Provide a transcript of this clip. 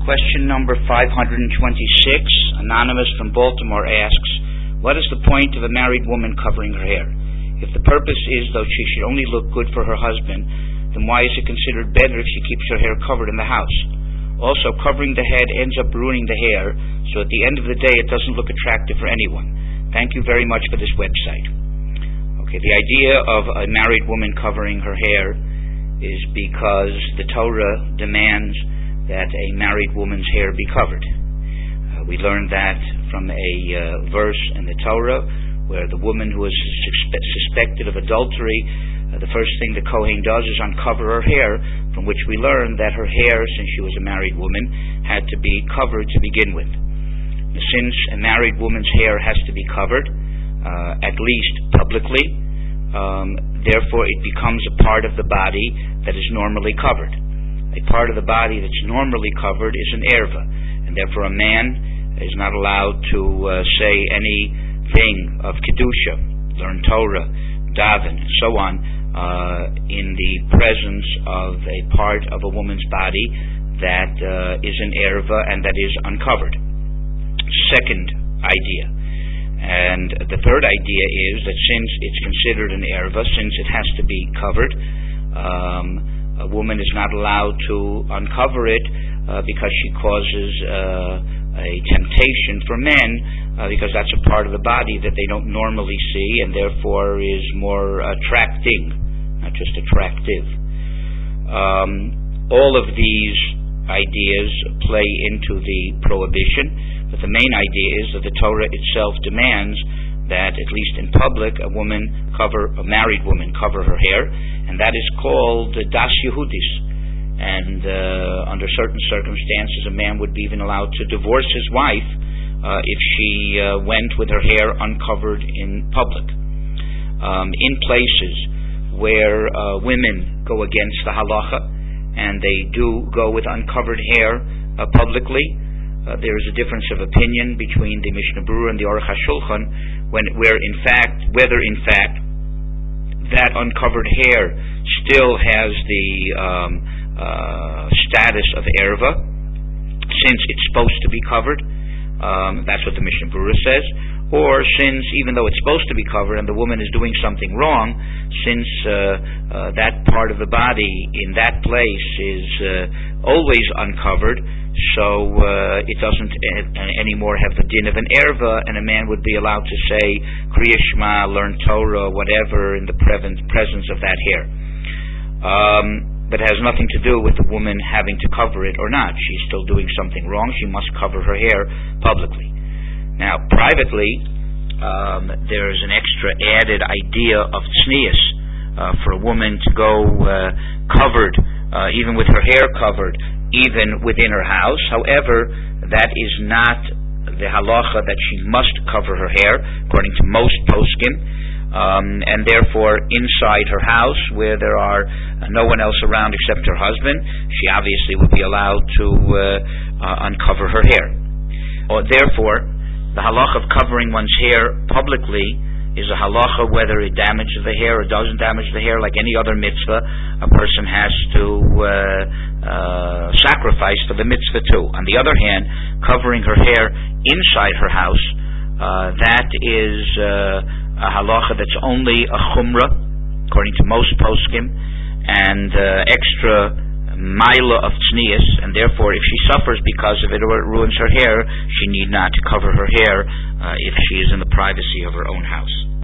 Question number 526, anonymous from Baltimore asks, what is the point of a married woman covering her hair? If the purpose is, though, she should only look good for her husband, then why is it considered better if she keeps her hair covered in the house? Also, covering the head ends up ruining the hair, so at the end of the day it doesn't look attractive for anyone. Thank you very much for this website. Okay, the idea of a married woman covering her hair is because the Torah demands that a married woman's hair be covered. We learned that from a verse in the Torah where the woman who is suspected of adultery, the first thing the Kohen does is uncover her hair, from which we learn that her hair, since she was a married woman, had to be covered to begin with. Since a married woman's hair has to be covered, at least publicly, therefore it becomes a part of the body that is normally covered. A part of the body that's normally covered is an erva, and therefore a man is not allowed to say anything of kedusha, learn Torah, daven, and so on, in the presence of a part of a woman's body that is an erva and that is uncovered. Second idea. And the third idea is that since it's considered an erva, since it has to be covered, a woman is not allowed to uncover it because she causes a temptation for men, because that's a part of the body that they don't normally see and therefore is more attracting, not just attractive. All of these ideas play into the prohibition, but the main idea is that the Torah itself demands that, at least in public, a married woman cover her hair, and that is called das Yehudis. And under certain circumstances, a man would be even allowed to divorce his wife if she went with her hair uncovered in public. In places where women go against the halacha, and they do go with uncovered hair publicly, there is a difference of opinion between the Mishnah Berurah and the Aruch HaShulchan, whether in fact that uncovered hair still has the status of erva, since it's supposed to be covered. That's what the Mishnah Berurah says. Or since, even though it's supposed to be covered and the woman is doing something wrong, since that part of the body in that place is always uncovered, so it doesn't anymore have the din of an erva, and a man would be allowed to say Kriya Shema, learn Torah, whatever, in the presence of that hair. But it has nothing to do with the woman having to cover it or not. She's still doing something wrong. She must cover her hair publicly. Now, privately, there's an extra added idea of tznius for a woman to go covered, even with her hair covered, even within her house. However, that is not the halacha that she must cover her hair, according to most poskim, and therefore inside her house, where there are no one else around except her husband, she obviously would be allowed to uncover her hair. Therefore, the halacha of covering one's hair publicly is a halacha whether it damages the hair or doesn't damage the hair. Like any other mitzvah, a person has to sacrifice for the mitzvah too. On the other hand, covering her hair inside her house, that is a halacha that's only a chumrah, according to most poskim, and extra maila of tznius, and therefore if she suffers because of it or it ruins her hair, she need not cover her hair if she is in the privacy of her own house.